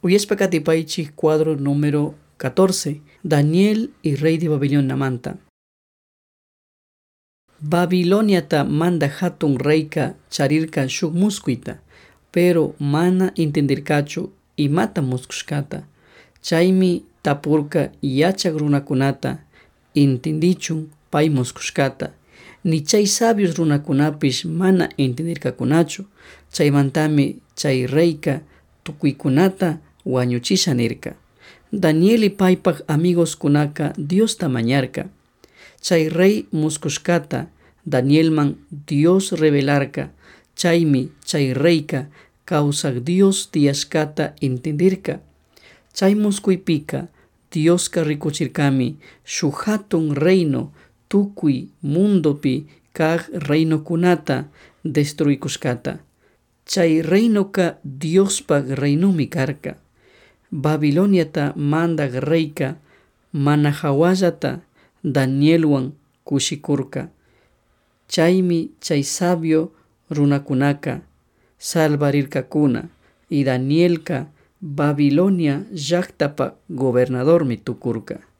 Uyashpakatipaychik cuadro número 14. Daniel y rey de Babilonia manta. Babiloniata manda hatun reyka charirka shuk muskuita, pero mana entenderkachu imata muskushkata. Chaymi tapurka yachak runakunata entendichun pay muskushkata. Ni chay sabios runakunapish mana entenderkakunachu. Chaymantami chay reyka tukuykunata wañuchisha nirka. Daniel y paypak amigos kunaka Diosta mañarka. Chay rey muskushkata Danielman Dios revelarka. Chaymi chay reyka kawsak Dios tiyashkata entenderka. Chay muskuypika Dioska rikuchirkami shuk hatun reino tukuy mundopi kag reinokunata destruikushkata. Chay reinoka Diospak reinomi karka. Babiloniata mandak reyka mana hawallata Danielwan kushikurka. Chaymi chay sabio runakunaka salvarirkakuna y Danielka Babilonia llaqtapa gobernadormi tukurka.